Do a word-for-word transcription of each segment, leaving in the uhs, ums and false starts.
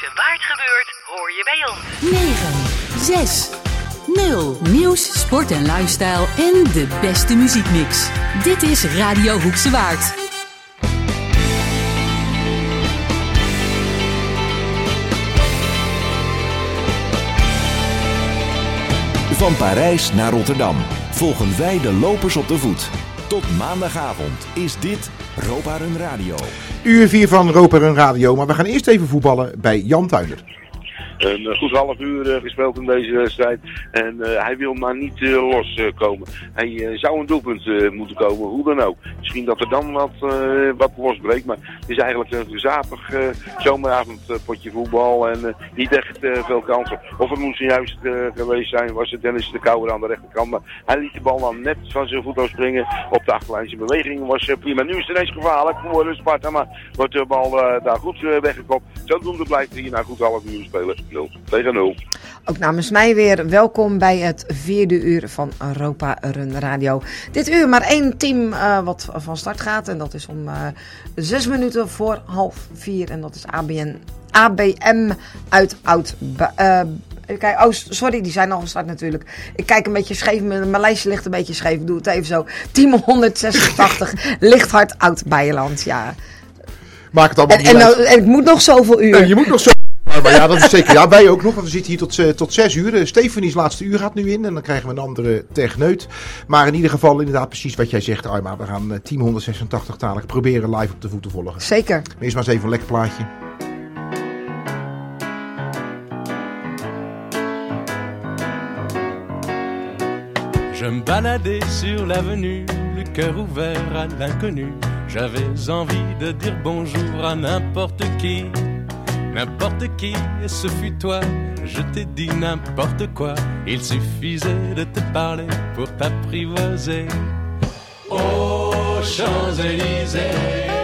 Hoekse Waard gebeurt, hoor je bij ons. negen, zes, nul. Nieuws, sport en lifestyle en de beste muziekmix. Dit is Radio Hoekse Waard. Van Parijs naar Rotterdam volgen wij de lopers op de voet. Tot maandagavond is dit Ropa Run Radio. Uur vier van Ropa Run Radio, maar we gaan eerst even voetballen bij Jan Tuindert. Een goed half uur uh, gespeeld in deze wedstrijd en uh, hij wil maar niet uh, loskomen. Uh, hij uh, zou een doelpunt uh, moeten komen, hoe dan ook. Misschien dat er dan wat, uh, wat losbreekt, maar het is eigenlijk een gezapig uh, zomeravondpotje uh, voetbal en uh, niet echt uh, veel kansen. Of het moest juist uh, geweest zijn, was het Dennis de Kouwer aan de rechterkant. Maar hij liet de bal dan net van zijn voet afspringen op de achterlijn. Zijn beweging was uh, prima. Nu is het ineens gevaarlijk voor Sparta, maar wordt de bal uh, daar goed uh, weggekopt. Zodoende blijft hij hier na goed half uur spelen. nul tegen nul. Ook namens mij weer welkom bij het vierde uur van Ropa Run Radio. Dit uur maar één team uh, wat van start gaat. En dat is om uh, zes minuten voor half vier. En dat is A B N, A B M uit Oud. Uh, Kijk, oh, sorry, die zijn al gestart natuurlijk. Ik kijk een beetje scheef, mijn, mijn lijstje ligt een beetje scheef. Ik doe het even zo. Team honderdzesentachtig, Lichthart Oud Beijerland, ja. Maak het allemaal en, en, nou, en ik moet nog zoveel uur. En je moet nog zo. Maar ja, dat is zeker. Ja, wij ook nog, want we zitten hier tot, uh, tot zes uur. Uh, Stefanies laatste uur gaat nu in en dan krijgen we een andere techneut. Maar in ieder geval inderdaad precies wat jij zegt, Arma. We gaan uh, Team honderdzesentachtig dadelijk proberen live op de voet te volgen. Zeker. Eerst maar eens even een lekker plaatje. Je me baladais sur l'avenue, le cœur ouvert à l'inconnu. J'avais envie de dire bonjour à n'importe qui. N'importe qui, et ce fut toi. Je t'ai dit n'importe quoi. Il suffisait de te parler pour t'apprivoiser. Aux Champs-Élysées,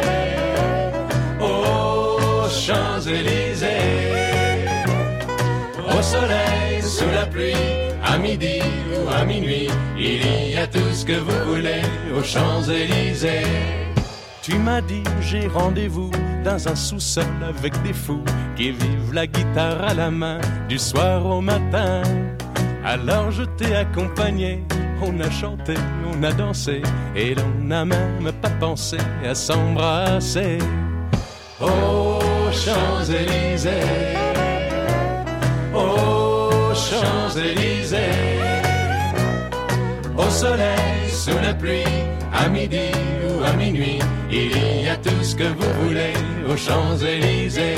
aux Champs-Élysées, au soleil, sous la pluie, à midi ou à minuit, il y a tout ce que vous voulez aux Champs-Élysées. Tu m'as dit j'ai rendez-vous dans un sous-sol avec des fous qui vivent la guitare à la main du soir au matin. Alors je t'ai accompagné, on a chanté, on a dansé et l'on n'a même pas pensé à s'embrasser. Aux Champs-Élysées, aux Champs-Élysées, au soleil, sous la pluie, à midi ou à minuit, il y a tout ce que vous voulez aux Champs-Élysées.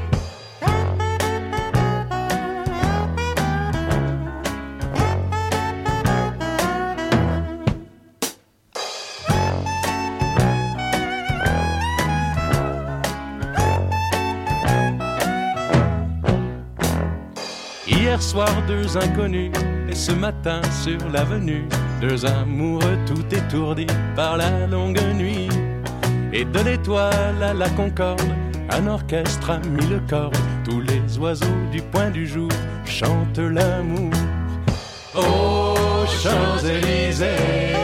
Hier soir, deux inconnus, et ce matin sur l'avenue, deux amoureux tout étourdis par la longue nuit. Et de l'étoile à la Concorde, un orchestre a mis le cordes. Tous les oiseaux du point du jour chantent l'amour. Aux Champs-Élysées,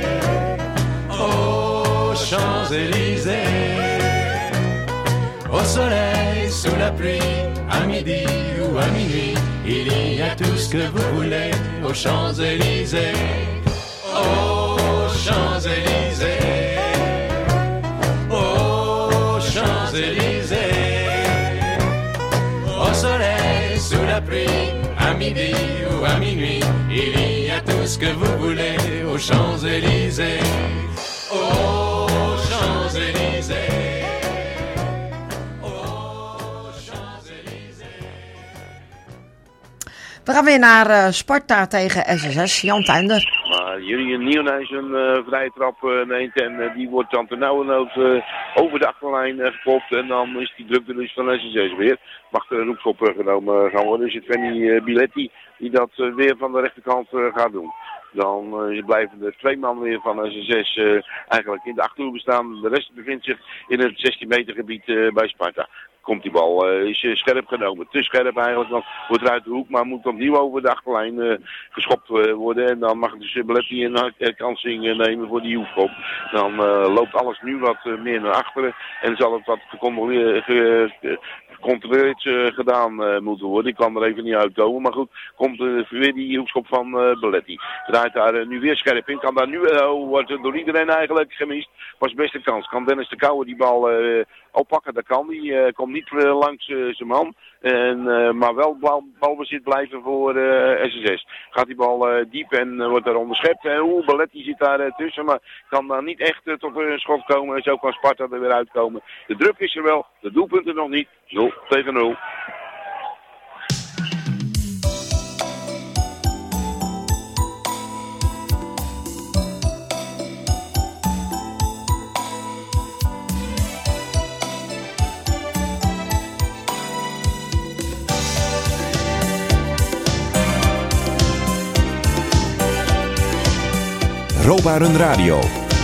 aux Champs-Élysées, au soleil, sous la pluie, à midi ou à minuit, il y a tout ce que vous voulez aux Champs-Élysées. Aux Champs-Élysées, aux Champs-Élysées, au soleil, sous la pluie, à midi ou à minuit, il y a tout ce que vous voulez aux Champs-Élysées. Aux Champs-Élysées. We gaan weer naar uh, Sparta tegen S S S. Jan Tuinder. Maar jullie een Nieuwenhuis een uh, vrije trap uh, neemt en uh, die wordt dan ternauwernood uh, over de achterlijn uh, gekopt. En dan is die druk er dus van S S S weer. Mag er een roepschop uh, genomen gaan worden. Is het Fanny uh, Biletti die dat uh, weer van de rechterkant uh, gaat doen. Dan uh, blijven er twee man weer van S S S uh, eigenlijk in de achterhoede staan. De rest bevindt zich in het zestien meter gebied uh, bij Sparta. Komt die bal, uh, is uh, scherp genomen. Te scherp eigenlijk, dan wordt er uit de hoek, maar moet opnieuw over de achterlijn uh, geschopt uh, worden. En dan mag dus Biletti een uh, kansing uh, nemen voor die hoefkop. Dan uh, loopt alles nu wat uh, meer naar achteren en zal het wat gecontroleerd, uh, gecontroleerd uh, gedaan uh, moeten worden. Ik kan er even niet uitkomen. Maar goed, komt uh, weer die hoekschop van uh, Belletti. Draait daar uh, nu weer scherp in. Kan daar nu, uh, wordt door iedereen eigenlijk gemist. Was best een kans. Kan Dennis de Kouwer die bal uh, oppakken? Dat kan die. Uh, komt niet uh, langs uh, zijn man. En, uh, maar wel bal, balbezit blijven voor uh, S S S. Gaat die bal uh, diep en uh, wordt daar onderschept. En oeh, Belletti zit daar uh, tussen. Maar kan daar niet echt uh, tot een schot komen. En zo kan Sparta er weer uitkomen. De druk is er wel. De doelpunten nog niet. nul tegen nul. Europa Run Radio.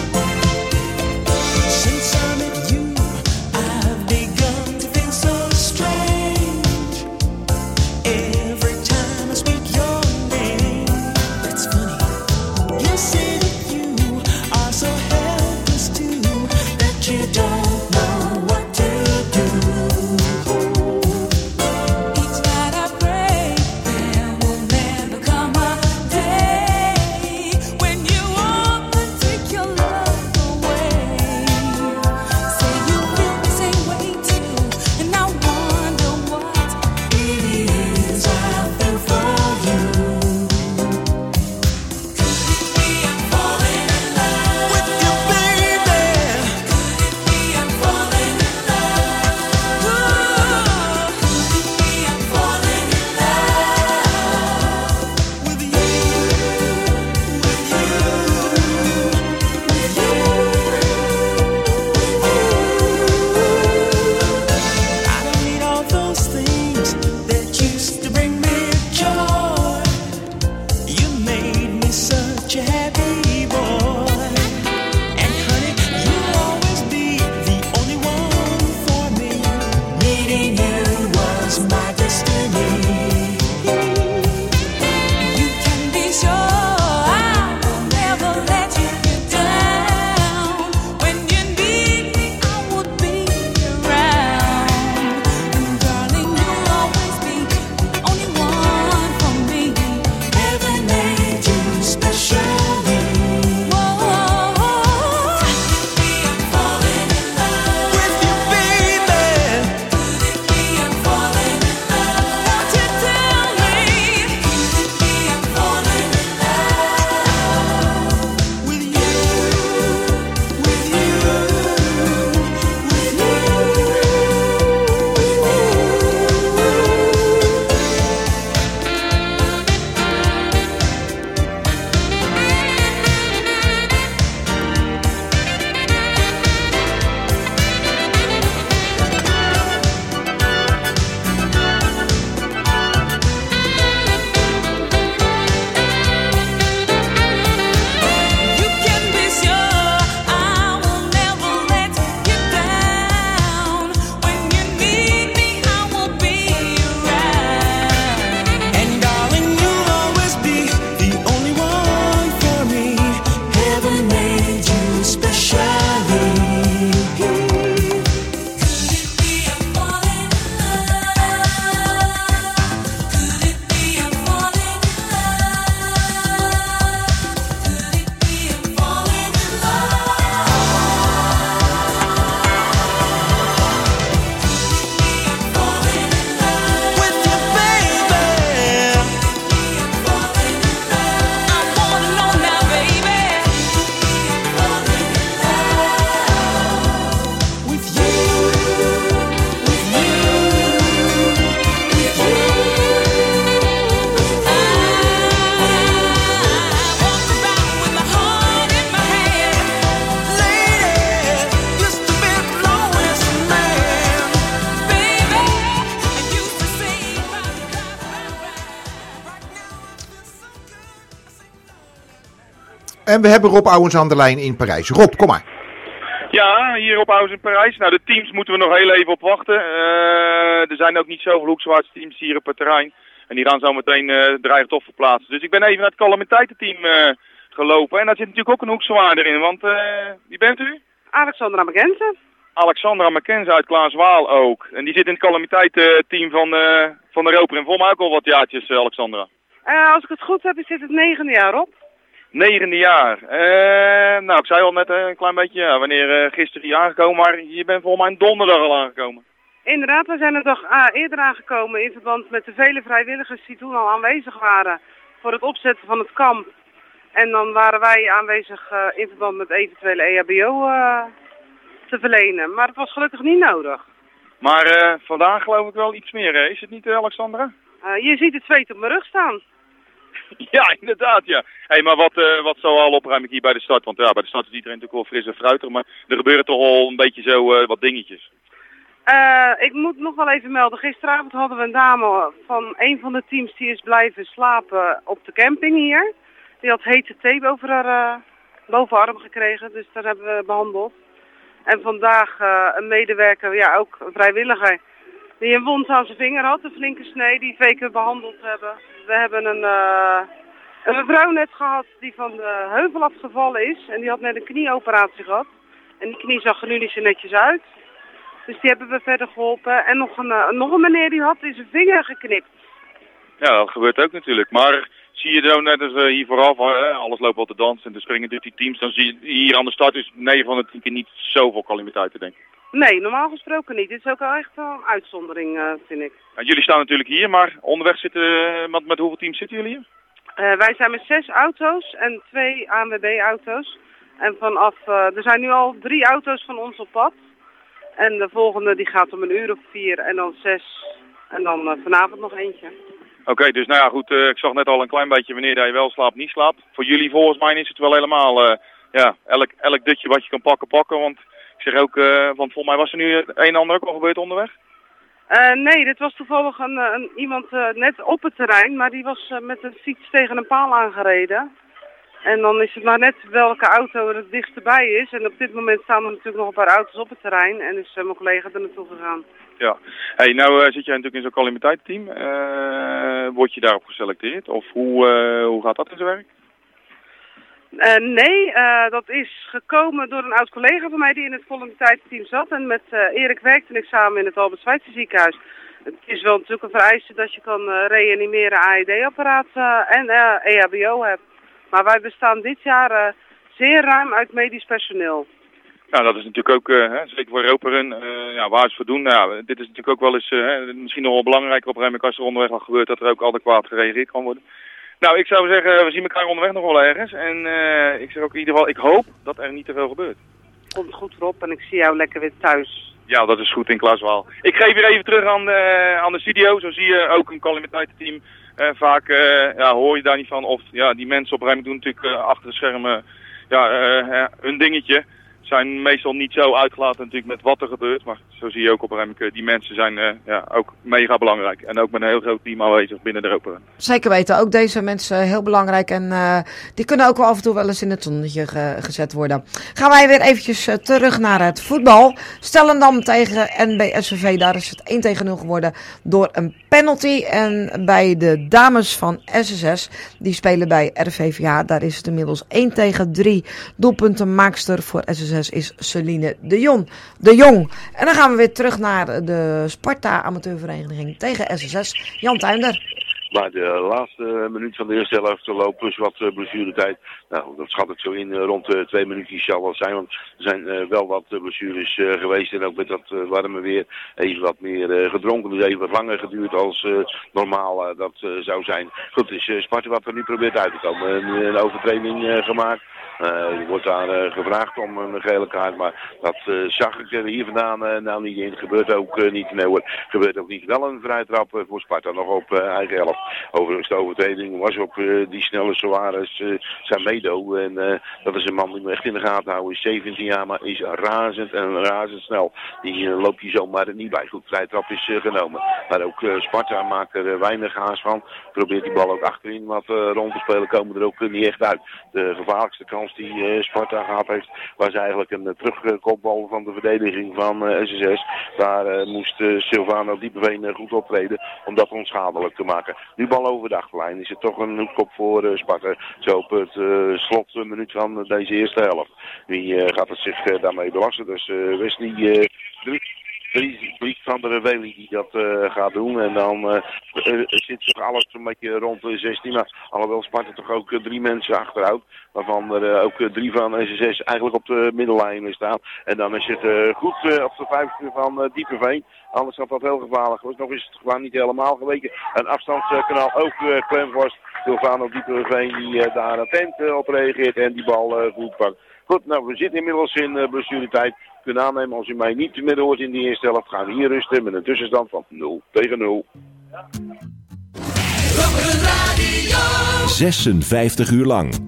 En we hebben Rob Ouwens aan de lijn in Parijs. Rob, kom maar. Ja, hier op Ouwens in Parijs. Nou, de teams moeten we nog heel even op wachten. Uh, er zijn ook niet zoveel Hoekzwaarts teams hier op het terrein. En die gaan zo meteen uh, dreigend op verplaatsen. Dus ik ben even naar het calamiteitenteam uh, gelopen. En daar zit natuurlijk ook een Hoekzwaarder in. Want uh, wie bent u? Alexandra Magensen. Alexandra McKenzie uit Klaaswaal ook. En die zit in het calamiteitenteam van, uh, van de Roper. En volgens mij ook al wat jaartjes, uh, Alexandra. Uh, als ik het goed heb, is dit het negende jaar op. Negende jaar. Uh, nou, ik zei al net uh, een klein beetje, ja, wanneer uh, gisteren hier aangekomen, maar je bent volgens mij donderdag al aangekomen. Inderdaad, we zijn een dag uh, eerder aangekomen in verband met de vele vrijwilligers die toen al aanwezig waren voor het opzetten van het kamp. En dan waren wij aanwezig uh, in verband met eventuele E H B O uh, te verlenen. Maar het was gelukkig niet nodig. Maar uh, vandaag geloof ik wel iets meer, hè? Is het niet, uh, Alexandra? Uh, je ziet het zweet op mijn rug staan. Ja, inderdaad, ja. Hey, maar wat, uh, wat zou al opruim ik hier bij de start? Want ja, bij de start is iedereen natuurlijk wel fris en fruitig, maar er gebeuren toch al een beetje zo uh, wat dingetjes. Uh, ik moet nog wel even melden. Gisteravond hadden we een dame van een van de teams die is blijven slapen op de camping hier. Die had hete thee boven haar uh, bovenarm gekregen, dus dat hebben we behandeld. En vandaag uh, een medewerker, ja ook een vrijwilliger, die een wond aan zijn vinger had, een flinke snee, die twee keer behandeld hebben. We hebben een, uh, een mevrouw net gehad die van de heuvel afgevallen is en die had net een knieoperatie gehad. En die knie zag er nu niet zo netjes uit. Dus die hebben we verder geholpen. En nog een, uh, nog een meneer die had in zijn vinger geknipt. Ja, dat gebeurt ook natuurlijk. Maar zie je zo net als uh, hier vooraf, uh, alles loopt al te dansen en te springen door die teams. Dan zie je hier aan de start is negen van de tien keer niet zoveel calamiteiten, denk ik. Nee, normaal gesproken niet. Dit is ook wel echt wel een uitzondering, uh, vind ik. Nou, jullie staan natuurlijk hier, maar onderweg zitten, uh, met, met hoeveel teams zitten jullie hier? Uh, wij zijn met zes auto's en twee A N W B-auto's. En vanaf, uh, er zijn nu al drie auto's van ons op pad. En de volgende die gaat om een uur of vier en dan zes. En dan uh, vanavond nog eentje. Oké, okay, dus nou ja goed, uh, ik zag net al een klein beetje wanneer je wel slaapt, niet slaapt. Voor jullie volgens mij is het wel helemaal, uh, ja, elk, elk dutje wat je kan pakken, pakken. Want ik zeg ook, uh, want volgens mij was er nu een en ander ook al gebeurd onderweg. Uh, nee, dit was toevallig een, een, iemand uh, net op het terrein, maar die was uh, met een fiets tegen een paal aangereden. En dan is het maar net welke auto er het dichtst bij is. En op dit moment staan er natuurlijk nog een paar auto's op het terrein. En is uh, mijn collega er naartoe gegaan. Ja. Hey, nou uh, zit jij natuurlijk in zo'n calamiteitenteam. Uh, word je daarop geselecteerd? Of hoe, uh, hoe gaat dat in zijn werk? Uh, nee, uh, dat is gekomen door een oud collega van mij die in het calamiteitenteam zat. En met uh, Erik werkte ik samen in het Albert Schweitzer ziekenhuis. Het is wel natuurlijk een vereiste dat je kan uh, reanimeren, A E D-apparaat uh, en uh, E H B O hebt. Maar wij bestaan dit jaar uh, zeer ruim uit medisch personeel. Nou, dat is natuurlijk ook, uh, hè, zeker voor Roperen, uh, ja, waar is voor doen. Nou, ja, dit is natuurlijk ook wel eens, uh, misschien nog wel belangrijker op een gegeven moment als er onderweg al gebeurt, dat er ook adequaat gereageerd kan worden. Nou, ik zou zeggen, we zien elkaar onderweg nog wel ergens. En uh, ik zeg ook in ieder geval, ik hoop dat er niet te veel gebeurt. Komt goed Rob en ik zie jou lekker weer thuis. Ja, dat is goed in Klaaswaal. Ik geef weer even terug aan de, aan de studio. Zo zie je ook een calamiteitenteam. Uh, vaak uh, ja, hoor je daar niet van. Of ja, die mensen op een gegeven moment doen natuurlijk uh, achter de schermen ja, uh, uh, hun dingetje. Zijn meestal niet zo uitgelaten natuurlijk met wat er gebeurt. Maar zo zie je ook op een gegeven moment, die mensen zijn uh, ja, ook mega belangrijk. En ook met een heel groot team aanwezig binnen de Roperen. Zeker weten, ook deze mensen heel belangrijk. En uh, die kunnen ook wel af en toe wel eens in het zonnetje ge- gezet worden. Gaan wij weer eventjes uh, terug naar het voetbal. Stellendam tegen N B S V V, daar is het één tegen nul geworden door een penalty. En bij de dames van S S S, die spelen bij R V V H, daar is het inmiddels één tegen drie. Doelpuntenmaakster voor S S S is Celine de Jong. de Jong. En dan gaan we weer terug naar de Sparta amateurvereniging tegen S S S. Jan Tuinder. Maar de laatste minuut van de eerste helft lopen plus wat uh, blessuretijd. Nou, dat schat ik zo in uh, rond uh, twee minuutjes zal wel zijn. Want er zijn uh, wel wat uh, blessures uh, geweest. En ook met dat uh, warme weer even wat meer uh, gedronken. Dus even wat langer geduurd als uh, normaal uh, dat uh, zou zijn. Goed, het is uh, Sparta wat er nu probeert uit te komen. Een, een overtreding uh, gemaakt. Uh, er wordt daar uh, gevraagd om een gele kaart, maar dat uh, zag ik er hier vandaan uh, nou niet in. Gebeurt ook uh, niet. Nee hoor, gebeurt ook niet. Wel een vrijtrap uh, voor Sparta, nog op uh, eigen helft. Overigens de overtreding was op uh, die snelle Soares uh, Samedo. En uh, dat is een man die we echt in de gaten houden. Is zeventien jaar, maar is razend en razendsnel. Die uh, loopt hier zomaar er niet bij. Goed, vrijtrap is uh, genomen. Maar ook uh, Sparta maakt er uh, weinig haast van. Probeert die bal ook achterin wat uh, rond te spelen. Komen er ook uh, niet echt uit. De gevaarlijkste kans kans die uh, Sparta gehad heeft, was eigenlijk een uh, terugkopbal van de verdediging van uh, S S S. Daar uh, moest uh, Silvano Diepeveen uh, goed optreden om dat onschadelijk te maken. Nu bal over de achterlijn. Is het toch een hoekop voor uh, Sparta. Zo op het uh, slotminuut van uh, deze eerste helft. Wie uh, gaat het zich uh, daarmee belasten? Dus uh, Wesley uh, Dries van der Wely die dat uh, gaat doen. En dan uh, uh, zit toch alles een beetje rond de zestien. Maar alhoewel Sparta toch ook uh, drie mensen achterhoudt. Waarvan er uh, ook uh, drie van S S S eigenlijk op de middellijn staan. En dan is het uh, goed uh, op de vijfde van uh, Diepeveen. Anders had dat heel gevaarlijk geweest. Nog is het gewoon niet helemaal geweken. Een afstandskanaal ook uh, Klemvorst. Silvano Diepeveen die uh, daar attent uh, op reageert en die bal uh, goed pakt. Goed, nou we zitten inmiddels in uh, blessuretijd. Kunnen aannemen als u mij niet meer hoort in die eerste helft. Gaan we hier rusten met een tussenstand van nul tegen nul. zesenvijftig uur lang.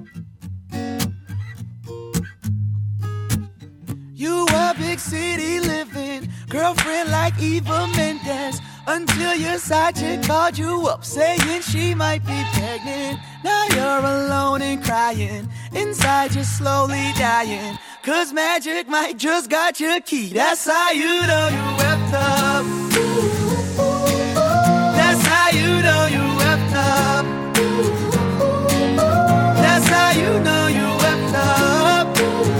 You a big city living, girlfriend like Eva Mendes. Until your side chick called you up saying she might be pregnant. Now you're alone and crying, inside you're slowly dying. Cause magic might just got your key. That's how you know you effed up. That's how you know you effed up. That's how you know you effed up.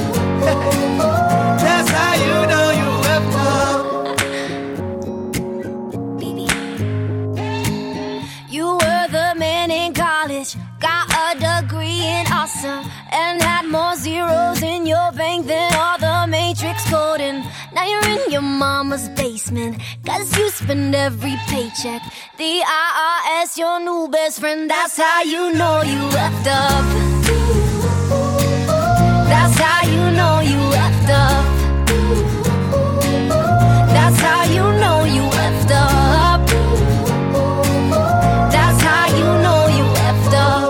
That's how you know you effed up. You were the man in college, got a degree in awesome, and had more zeros in your bank than all the matrix coding. Now you're in your mama's basement, cause you spend every paycheck. The I R S, your new best friend, that's how you know you effed up. That's how you know you effed up. That's how you know you effed up. That's how you know you effed up.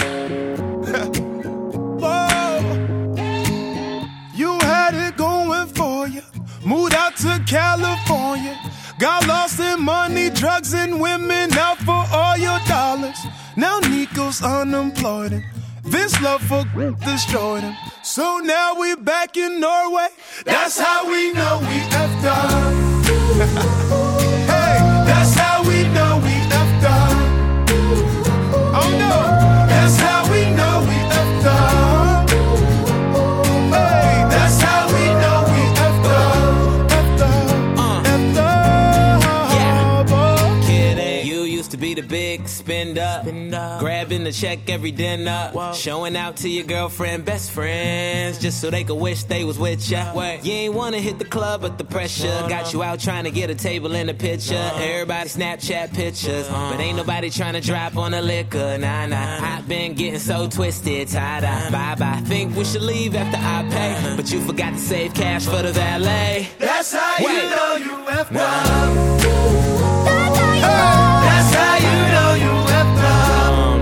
Moved out to California, got lost in money, drugs, and women, out for all your dollars. Now Nico's unemployed and Vince Love for destroyed him. So now we back in Norway, that's how we know we effed up. Hey, that's how we know we effed up. Oh no, that's how we know we effed up. Hey, that's how we know we effed up. To be the big spend up, spend up. Grabbing the check every dinner. Whoa. Showing out to your girlfriend, best friends, just so they could wish they was with ya. Wait. You ain't wanna hit the club, but the pressure no, got no. you out trying to get a table in the picture. No. Everybody Snapchat pictures, uh. but ain't nobody trying to drop on the liquor. Nah, nah. I've been getting so twisted, tied up. Bye bye. Think we should leave after I pay, uh-huh. but you forgot to save cash for the valet. That's how Wait. you know you effed nah. up. That's how you know you effed up. Um,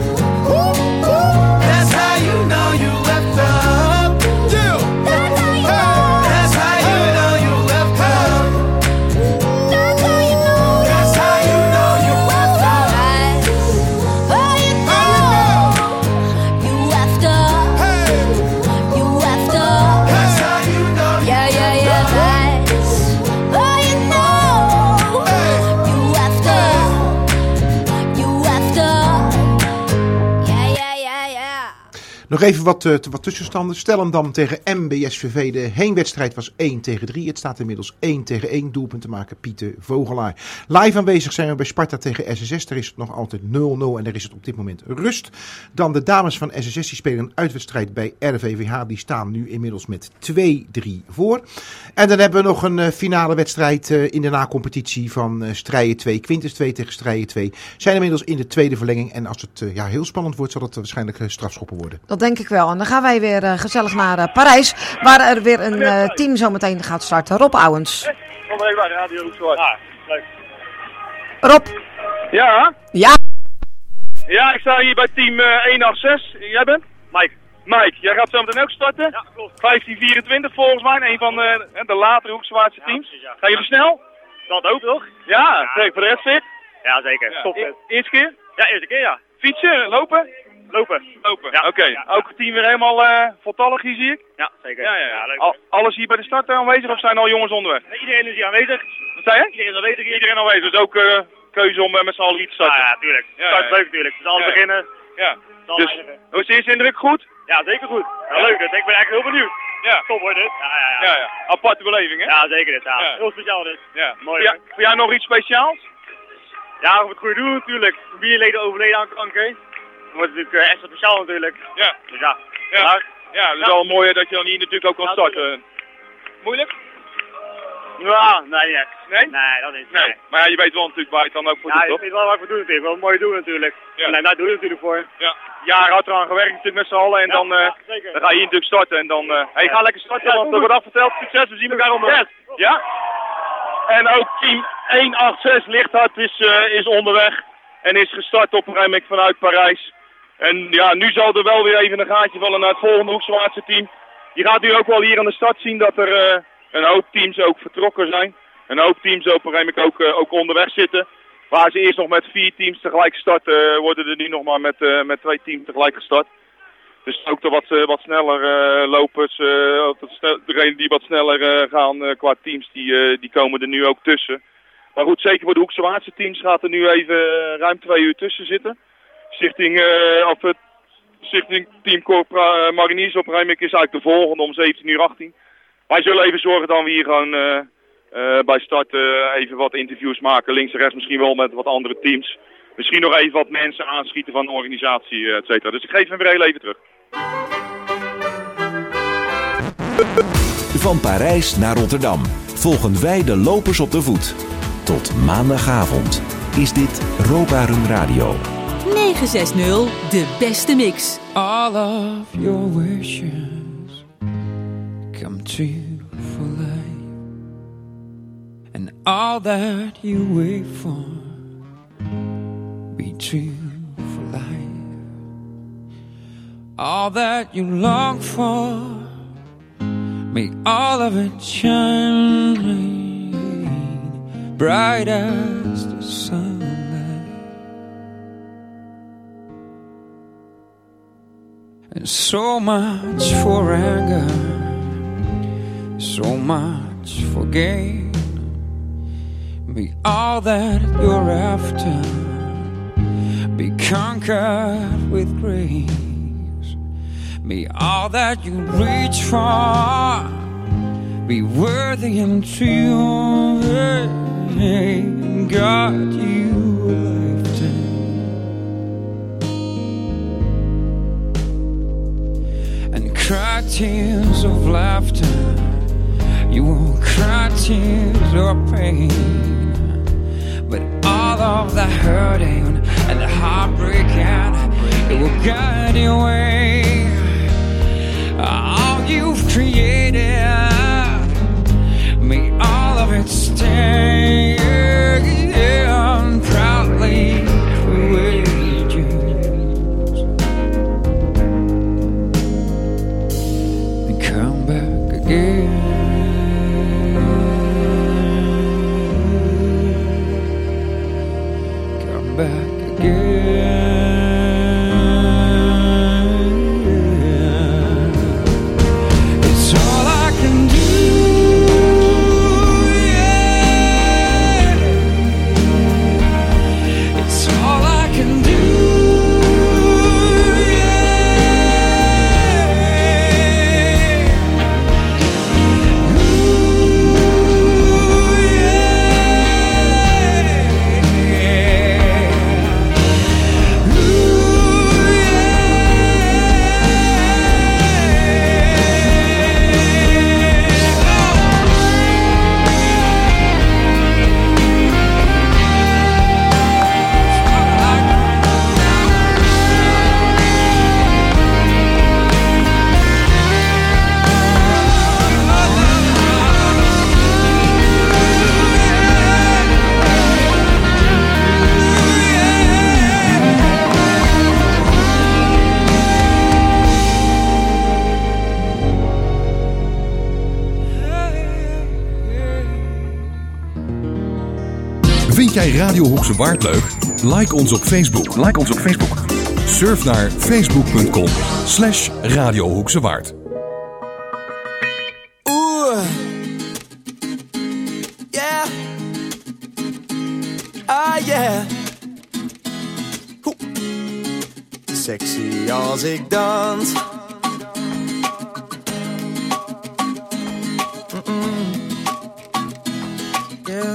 That's how you know you effed up. Yeah. That's how you know you effed up. That's how you know. That's how you know you effed up. Oh, you know you effed up. Hey. You effed up. That's how you know you yeah, yeah, yeah. That's oh, you know hey. you effed up. Nog even wat, uh, wat tussenstanden. Stellendam tegen M B S V V. De heenwedstrijd was één tegen drie. Het staat inmiddels één tegen één. Doelpunt te maken Pieter Vogelaar. Live aanwezig zijn we bij Sparta tegen S S S. Daar is het nog altijd nul nul en daar is het op dit moment rust. Dan de dames van S S S die spelen een uitwedstrijd bij R V V H. Die staan nu inmiddels met twee drie voor. En dan hebben we nog een uh, finale wedstrijd uh, in de nacompetitie van uh, Strijen twee. Quintus twee tegen Strijen twee. Zijn inmiddels in de tweede verlenging. En als het uh, ja, heel spannend wordt, zal het uh, waarschijnlijk uh, strafschoppen worden. Dat denk ik wel. En dan gaan wij weer uh, gezellig naar uh, Parijs, waar er weer een uh, team zometeen gaat starten. Rob Ouwens. Kom even bij de radio. Ja, leuk. Rob. Ja? Ja. Ja, ik sta hier bij team uh, één acht zes. Jij bent? Mike. Mike, jij gaat zo meteen ook starten? Ja, klopt. vijftien vierentwintig volgens mij, een van de, de latere Hoekswaardse teams. Ja, ja. Gaan jullie snel? Dat ook, toch? Ja, ja. Kijk, voor de rest fit? Ja, zeker. Ja. Stop. E- eerste keer? Ja, eerste keer, ja. Fietsen, lopen? lopen. Lopen, ja. Oké. Okay. Ja. Ook het team weer helemaal uh, voltallig hier, zie ik? Ja, zeker. Ja, ja, ja. ja leuk. Al, alles hier bij de start aanwezig of zijn al jongens onderweg? Nee, iedereen is hier aanwezig. Wat zei je? Iedereen is aanwezig hier. Iedereen aanwezig, dus ook uh, keuze om uh, met z'n allen hier te starten? Ja, ja, tuurlijk. Ja, Start ja, ja. leuk natuurlijk. Dus alles ja. beginnen. Ja. Dus, hoe is de eerste indruk goed? Ja, zeker goed. Ja, ja. Leuk. Ik ben eigenlijk heel benieuwd. Ja. Top hoor dit. Ja, ja, ja. ja, ja. Aparte beleving, hè? Ja, zeker dit. Ja. Ja. Heel speciaal dit. Ja. Mooi. Ja. Voor jou nog iets speciaals? Ja, voor het goede doel natuurlijk. Familieleden overleden aan kanker. Dat wordt natuurlijk uh, extra speciaal natuurlijk. Ja. Dus ja. Ja, maar, ja dat is ja. wel mooi dat je dan hier natuurlijk ook kan ja, starten. Moeilijk? moeilijk? Ja, nee, niet echt. Nee? Nee, dat niet. Nee. Nee. Maar ja, je weet wel natuurlijk waar je het dan ook voor ja, doet, toch? Ja, je weet wel waar ik voor doe natuurlijk. Wel een mooi doel natuurlijk. Ja. En daar doe je het natuurlijk voor. Ja. Jaren had er aan gewerkt natuurlijk met z'n allen en ja, dan, uh, ja, dan ga je hier natuurlijk starten en dan... Uh, hey, ga lekker starten, ja, want er wordt afverteld. Succes, we zien elkaar onderweg. Ja? En ook team één acht zes Lichthart is, uh, is onderweg en is gestart op Remmik vanuit Parijs. En ja, nu zal er wel weer even een gaatje vallen naar het volgende Hoekzwaardse team. Je gaat nu ook wel hier aan de start zien dat er uh, een hoop teams ook vertrokken zijn. Een hoop teams op Remmik ook, uh, ook onderweg zitten. Waar ze eerst nog met vier teams tegelijk starten, uh, worden er nu nog maar met, uh, met twee teams tegelijk gestart. Dus ook de wat, uh, wat sneller uh, lopers, uh, degenen die wat sneller uh, gaan uh, qua teams, die, uh, die komen er nu ook tussen. Maar goed, zeker voor de Hoekzwaardse teams gaat er nu even uh, ruim twee uur tussen zitten. Stichting, uh, of het Stichting Team Corpora uh, Mariniers op Remmik is eigenlijk de volgende om zeventien uur achttien. Wij zullen even zorgen dat we hier gewoon uh, uh, bij start uh, even wat interviews maken. Links en rechts misschien wel met wat andere teams. Misschien nog even wat mensen aanschieten van de organisatie, uh, et cetera. Dus ik geef hem weer heel even terug. Van Parijs naar Rotterdam volgen wij de lopers op de voet. Tot maandagavond is dit Ropa Run Radio. negen zes nul, de beste mix. All of your wishes come true for life, and all that you wait for be true for life. All that you long for, may all of it shine bright as the sun. And so much for anger, so much for gain. May all that you're after be conquered with grace. May all that you reach for be worthy and true. God, you cry tears of laughter, you won't cry tears of pain, but all of the hurting and the heartbreaking, it will guide your way. All you've created, may all of it stay, and proudly create. Come back again. It's all I can do, yeah. It's all I can do. Vind jij Radio Hoekse Waard leuk? Like ons op Facebook. Like ons op Facebook. Surf naar facebook.com slash Radio Hoekse Waard. Oeh. Yeah. Ah yeah. Oeh. Sexy als ik dans. Yeah.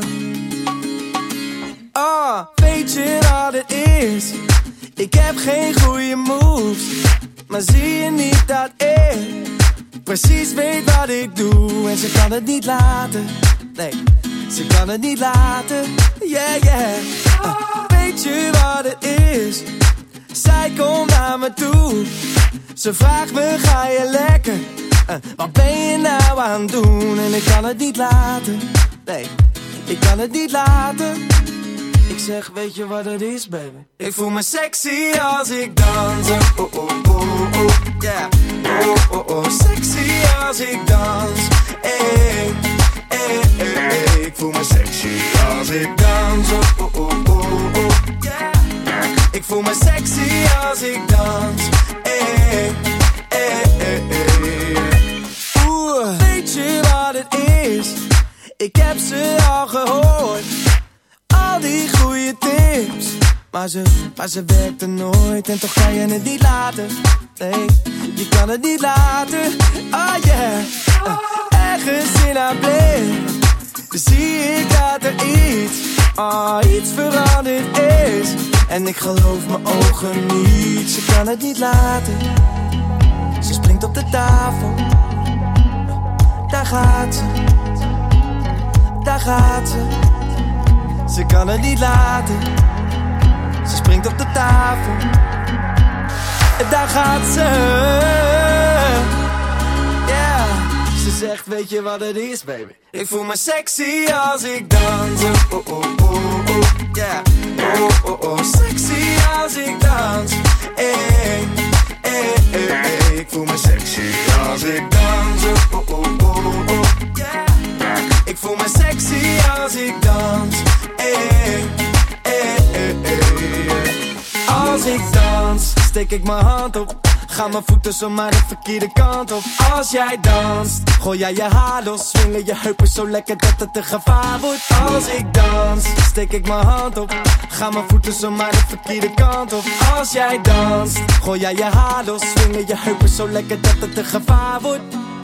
Ah, weet je wat het is? Ik heb geen goede moves, maar zie je niet dat ik precies weet wat ik doe? En ze kan het niet laten, nee, ze kan het niet laten, yeah, yeah. Ah, weet je wat het is? Zij komt naar me toe, ze vraagt me, ga je lekker? Uh, wat ben je nou aan het doen? En ik kan het niet laten, nee, ik kan het niet laten. Ik zeg, weet je wat het is, baby? Ik voel me sexy als ik dans. Oh, oh, oh, oh, yeah. Oh, oh, oh, sexy als ik dans. Hey, hey, hey, hey. Ik voel me sexy als ik dans. Oh, oh, oh, oh, yeah. Ik voel me sexy als ik dans. Hey, hey, hey, hey. Oeh, weet je wat het is? Ik heb ze al gehoord. Al die goede tips, maar ze, maar ze werkte nooit en toch kan je het niet laten. Nee, je kan het niet laten. Oh yeah, uh, ergens in haar blik zie ik dat er iets, oh, iets veranderd is. En ik geloof mijn ogen niet, ze kan het niet laten. Ze springt op de tafel, daar gaat ze, daar gaat ze. Ze kan het niet laten. Ze springt op de tafel. Daar gaat ze. Yeah. Ze zegt, weet je wat het is, baby? Ik voel me sexy als ik dans. Oh, oh, oh, oh, yeah. Oh, oh, oh, sexy als ik dans. Hey, hey, hey, hey. Ik voel me sexy als ik dans. Oh, oh, oh, oh, yeah. Ik voel me sexy als ik dans. Hey, hey, hey, hey. Als ik dans, steek ik mijn hand op. Ga mijn voeten zomaar de verkeerde kant op. Als jij danst, gooi jij je haar los. Swingen je heupen zo lekker dat het een gevaar wordt. Als ik dans, steek ik mijn hand op. Ga mijn voeten zomaar de verkeerde kant op. Als jij danst, gooi jij je haar los. Swingen je heupen zo lekker dat het een gevaar wordt.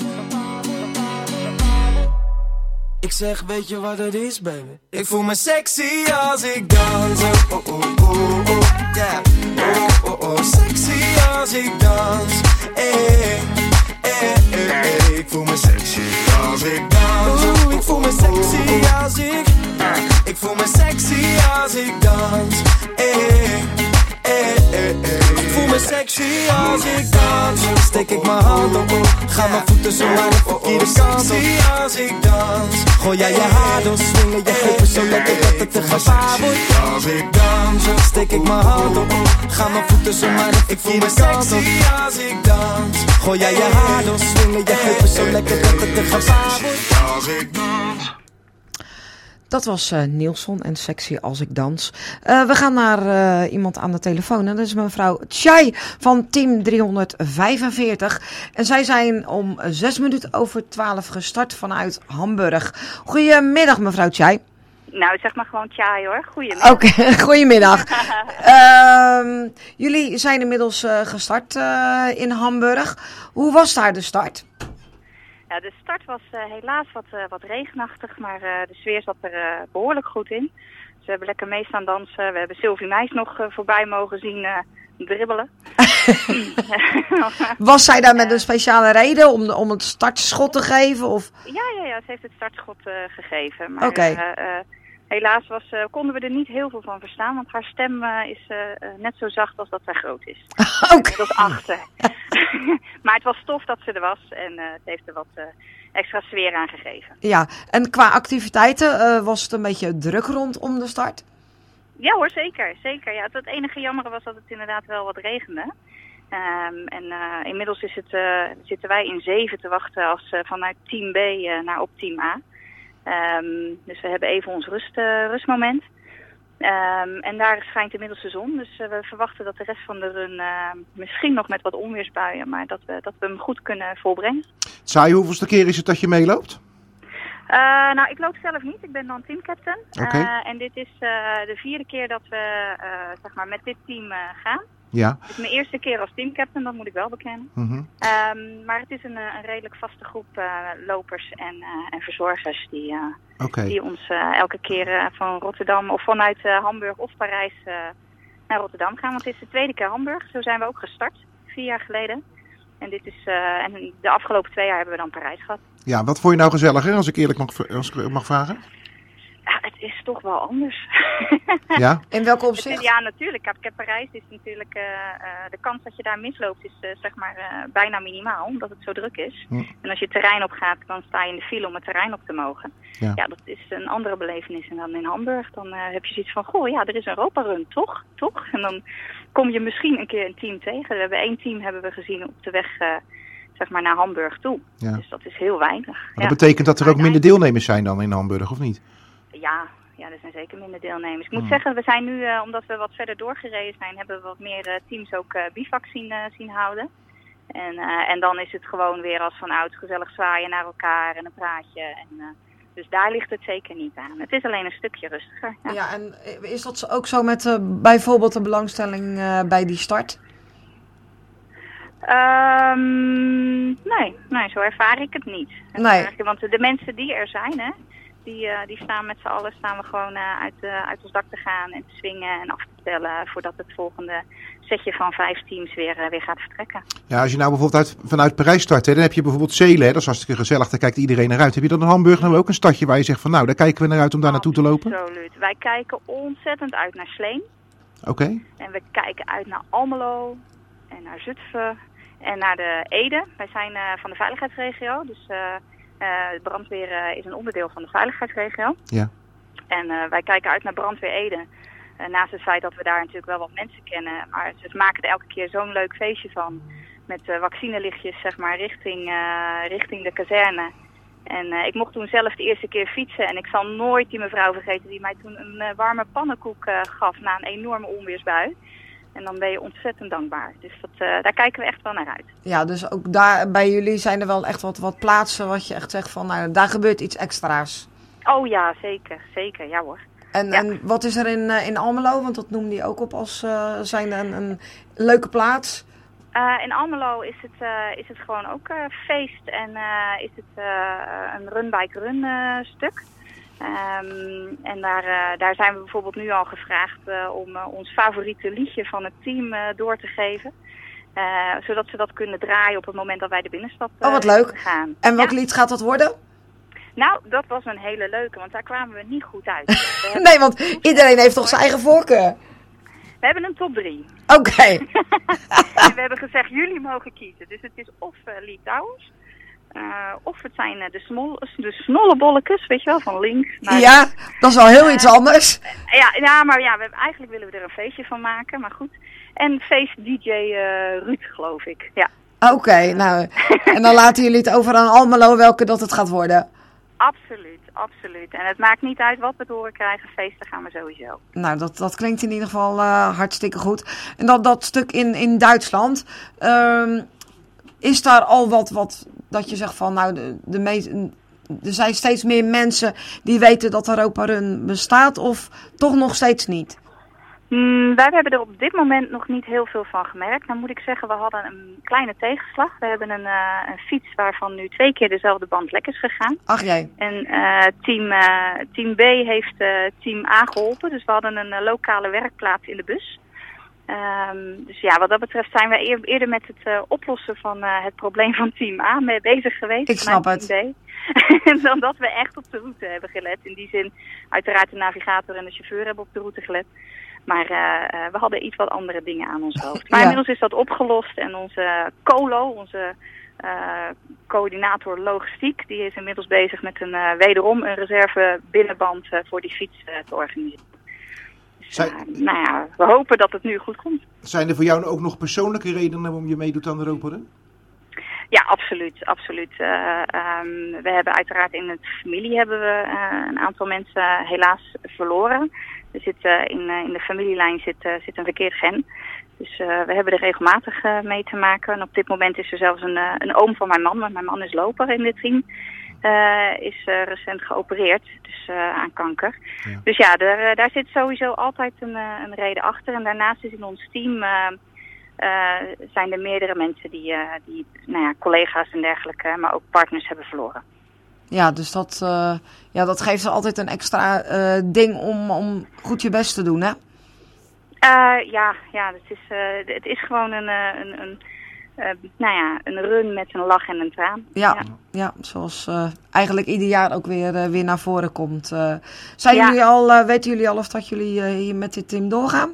Ik zeg, weet je wat het is, baby? Ik voel me sexy als ik dans. Oh, oh, oh, oh, yeah. Oh, oh, oh, sexy als ik dans. Hey, hey, hey, hey. Ik voel me sexy als ik dans. Oeh, ik voel me sexy als ik. Ik voel me sexy als ik dans. Hey, hey, hey, hey. Ik voel me sexy als ik dans. Steek ik mijn hand op, ga mijn voeten zo aan de verkeerde kant op. Als ik dans, gooi jij je haar door, swingen je heupen zo lekker dat het een gevaar wordt. Als ik dans, steek ik mijn hand op, ga mijn voeten zo aan de verkeerde kant op. Als ik dans, gooi jij je haar door, swingen je heupen zo lekker dat het een gevaar wordt. Als ik dans. Dat was uh, Nielson en Sexy als ik dans. Uh, we gaan naar uh, iemand aan de telefoon. En dat is mevrouw Tjai van team driehonderdvijfenveertig. En zij zijn om zes minuten over twaalf gestart vanuit Hamburg. Goedemiddag mevrouw Tjai. Nou, zeg maar gewoon Tjai hoor. Goedemiddag. Oké, okay, goedemiddag. uh, jullie zijn inmiddels uh, gestart uh, in Hamburg. Hoe was daar de start? Ja, de start was uh, helaas wat, uh, wat regenachtig, maar uh, de sfeer zat er uh, behoorlijk goed in. Dus we hebben lekker mee staan dansen. We hebben Sylvie Meijs nog uh, voorbij mogen zien uh, dribbelen. Was zij daar met een speciale reden om, om het startschot te geven? Of? Ja, ja, ja, ze heeft het startschot uh, gegeven. Maar okay. uh, uh, helaas was, uh, konden we er niet heel veel van verstaan, want haar stem uh, is uh, uh, net zo zacht als dat zij groot is. Okay. Dat is achter. Maar het was tof dat ze er was en uh, het heeft er wat uh, extra sfeer aan gegeven. Ja, en qua activiteiten uh, was het een beetje druk rondom de start? Ja hoor, zeker. zeker. Ja, het enige jammere was dat het inderdaad wel wat regende. Um, en uh, inmiddels is het, uh, zitten wij in zeven te wachten als uh, vanuit team B uh, naar op team A. Um, dus we hebben even ons rust, uh, rustmoment. Um, en daar schijnt inmiddels de zon, dus uh, we verwachten dat de rest van de run uh, misschien nog met wat onweersbuien, maar dat we, dat we hem goed kunnen volbrengen. Saai, hoeveelste keer is het dat je meeloopt? Uh, nou, ik loop zelf niet. Ik ben dan teamcaptain. Okay. Uh, en dit is uh, de vierde keer dat we uh, zeg maar met dit team uh, gaan. Ja. Het is mijn eerste keer als teamcaptain, dat moet ik wel bekennen. Mm-hmm. Um, maar het is een, een redelijk vaste groep uh, lopers en, uh, en verzorgers die, uh, okay. die ons uh, elke keer uh, van Rotterdam of vanuit uh, Hamburg of Parijs uh, naar Rotterdam gaan. Want het is de tweede keer Hamburg. Zo zijn we ook gestart, vier jaar geleden. En, dit is, uh, en de afgelopen twee jaar hebben we dan Parijs gehad. Ja, wat vond je nou gezelliger, als ik eerlijk mag, als ik mag vragen? Ja, het is toch wel anders. Ja? In welke opzicht? Ja, natuurlijk. Cap Cap Parijs is natuurlijk, uh, uh, de kans dat je daar misloopt is uh, zeg maar uh, bijna minimaal, omdat het zo druk is. Hm. En als je het terrein op gaat, dan sta je in de file om het terrein op te mogen. Ja, ja dat is een andere belevenis. En dan in Hamburg, dan uh, heb je zoiets van, goh, ja, er is een Europa-run, toch? Toch? En dan kom je misschien een keer een team tegen. We hebben één team hebben we gezien op de weg uh, zeg maar naar Hamburg toe. Ja. Dus dat is heel weinig. Maar ja. dat betekent dat er ook minder deelnemers zijn dan in Hamburg, of niet? Ja, ja, er zijn zeker minder deelnemers. Ik moet Hmm. zeggen, we zijn nu, uh, omdat we wat verder doorgereden zijn, hebben we wat meer uh, teams ook uh, bivak zien, uh, zien houden. En, uh, en dan is het gewoon weer als van oud gezellig zwaaien naar elkaar en een praatje. En, uh, dus daar ligt het zeker niet aan. Het is alleen een stukje rustiger. Ja, ja en is dat ook zo met uh, bijvoorbeeld de belangstelling uh, bij die start? Um, nee, nee, zo ervaar ik het niet. Nee. Want de mensen die er zijn, hè, die, uh, die staan met z'n allen staan we gewoon uh, uit, uh, uit ons dak te gaan en te swingen en af te tellen voordat het volgende setje van vijf teams weer, uh, weer gaat vertrekken. Ja, als je nou bijvoorbeeld uit, vanuit Parijs start, hè, dan heb je bijvoorbeeld Zelen, hè, dat is hartstikke gezellig, daar kijkt iedereen naar uit. Heb je dan in Hamburg nou ook een stadje waar je zegt van nou, daar kijken we naar uit om daar naartoe te lopen? Absoluut. Wij kijken ontzettend uit naar Sleen. Oké. Okay. En we kijken uit naar Almelo en naar Zutphen en naar de Ede. Wij zijn uh, van de veiligheidsregio, dus uh, uh, de brandweer uh, is een onderdeel van de veiligheidsregio. Ja. En uh, wij kijken uit naar brandweer Ede. Uh, naast het feit dat we daar natuurlijk wel wat mensen kennen, maar ze maken er elke keer zo'n leuk feestje van. Met uh, vaccinelichtjes, zeg maar, richting, uh, richting de kazerne. En uh, ik mocht toen zelf de eerste keer fietsen en ik zal nooit die mevrouw vergeten die mij toen een uh, warme pannenkoek uh, gaf na een enorme onweersbui. En dan ben je ontzettend dankbaar. Dus dat, uh, daar kijken we echt wel naar uit. Ja, dus ook daar bij jullie zijn er wel echt wat, wat plaatsen wat je echt zegt van, nou, daar gebeurt iets extra's. Oh ja, zeker. Zeker, ja hoor. En, ja. en wat is er in, uh, in Almelo? Want dat noemde je ook op als uh, zijn een, een leuke plaats. Uh, in Almelo is het, uh, is het gewoon ook uh, feest en uh, is het uh, een run-bike-run uh, stuk. Um, en daar, uh, daar zijn we bijvoorbeeld nu al gevraagd uh, om uh, ons favoriete liedje van het team uh, door te geven. Uh, zodat ze dat kunnen draaien op het moment dat wij de binnenstad uh, oh, wat leuk. gaan. En welk ja. lied gaat dat worden? Nou, dat was een hele leuke, want daar kwamen we niet goed uit. We nee, want iedereen heeft toch zijn eigen voorkeur? We hebben een top drie. Oké. Okay. En we hebben gezegd, jullie mogen kiezen. Dus het is of uh, Lee Towers, uh, of het zijn uh, de, smol, de snollebolletjes, weet je wel, van links. Naar ja, dat is wel heel uh, iets anders. Ja, ja maar ja, we, eigenlijk willen we er een feestje van maken, maar goed. En feest D J uh, Ruud, geloof ik. Ja. Oké, okay, nou, en dan laten jullie het over aan Almelo welke dat het gaat worden. Absoluut, absoluut. En het maakt niet uit wat we te horen krijgen, feesten gaan we sowieso. Nou, dat, dat klinkt in ieder geval uh, hartstikke goed. En dat, dat stuk in, in Duitsland, um, is daar al wat, wat dat je zegt van, nou, de, de meest, er zijn steeds meer mensen die weten dat Europa Run bestaat, of toch nog steeds niet? Mm, wij hebben er op dit moment nog niet heel veel van gemerkt. Dan moet ik zeggen, we hadden een kleine tegenslag. We hebben een, uh, een fiets waarvan nu twee keer dezelfde band lek is gegaan. Ach jee. En uh, team, uh, team B heeft uh, team A geholpen. Dus we hadden een uh, lokale werkplaats in de bus. Um, dus ja, wat dat betreft zijn we eer, eerder met het uh, oplossen van uh, het probleem van team A mee bezig geweest. Ik snap het. Team B. Dan dat we echt op de route hebben gelet. In die zin, uiteraard de navigator en de chauffeur hebben op de route gelet. Maar uh, uh, we hadden iets wat andere dingen aan ons hoofd. Maar ja. Inmiddels is dat opgelost en onze Colo, onze uh, coördinator logistiek, die is inmiddels bezig met een uh, wederom een reserve binnenband uh, voor die fiets uh, te organiseren. Dus, uh, Zijn... nou ja, we hopen dat het nu goed komt. Zijn er voor jou ook nog persoonlijke redenen waarom je meedoet aan de Europa Run? Ja, absoluut, absoluut. Uh, um, we hebben uiteraard in het familie hebben we uh, een aantal mensen uh, helaas verloren. Er zit, uh, in, uh, in de familielijn zit, uh, zit een verkeerd gen. Dus uh, we hebben er regelmatig uh, mee te maken. En op dit moment is er zelfs een, uh, een oom van mijn man, want mijn man is loper in dit team, uh, is uh, recent geopereerd dus, uh, aan kanker. Ja. Dus ja, daar, uh, daar zit sowieso altijd een, uh, een reden achter. En daarnaast is in ons team uh, uh, zijn er meerdere mensen die, uh, die nou ja, collega's en dergelijke, maar ook partners hebben verloren. Ja, dus dat, uh, ja, dat geeft altijd een extra uh, ding om, om goed je best te doen, hè? Uh, ja, ja het, is, uh, het is gewoon een, een, een, uh, nou ja, een run met een lach en een traan. Ja, ja. ja zoals uh, eigenlijk ieder jaar ook weer, uh, weer naar voren komt. Uh, zijn ja. jullie al, uh, weten jullie al of dat jullie uh, hier met dit team doorgaan?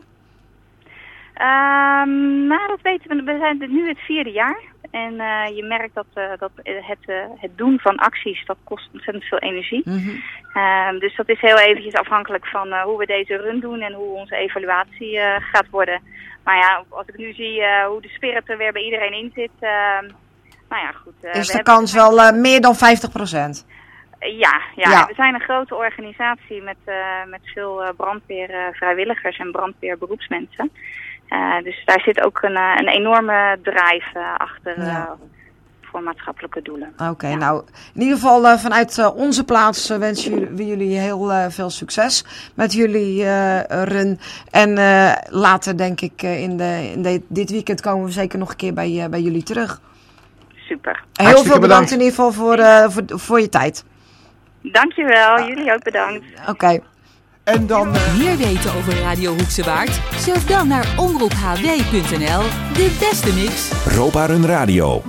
Um, nou, dat weten we. We zijn nu het vierde jaar. En uh, je merkt dat, uh, dat het, uh, het doen van acties, dat kost ontzettend veel energie. Mm-hmm. Uh, dus dat is heel eventjes afhankelijk van uh, hoe we deze run doen en hoe onze evaluatie uh, gaat worden. Maar ja, als ik nu zie uh, hoe de spirit er weer bij iedereen in zit, uh, nou ja, goed. Uh, is de kans wel uh, meer dan vijftig procent? Uh, ja, ja, ja, we zijn een grote organisatie met, uh, met veel uh, brandweervrijwilligers uh, en brandweerberoepsmensen. Uh, dus daar zit ook een, uh, een enorme drive uh, achter uh, ja. voor maatschappelijke doelen. Oké, okay, ja. nou in ieder geval uh, vanuit uh, onze plaats uh, wensen jullie, we jullie heel uh, veel succes met jullie uh, run. En uh, later denk ik uh, in, de, in de, dit weekend komen we zeker nog een keer bij, uh, bij jullie terug. Super. Heel Hartstikke veel bedankt, bedankt in ieder geval voor, uh, voor, voor je tijd. Dankjewel, jullie ook bedankt. Oké. Okay. En dan uh... meer weten over Radio Hoekse Waard? Surf dan naar omroep h w punt n l. De beste mix. Europa Run Radio.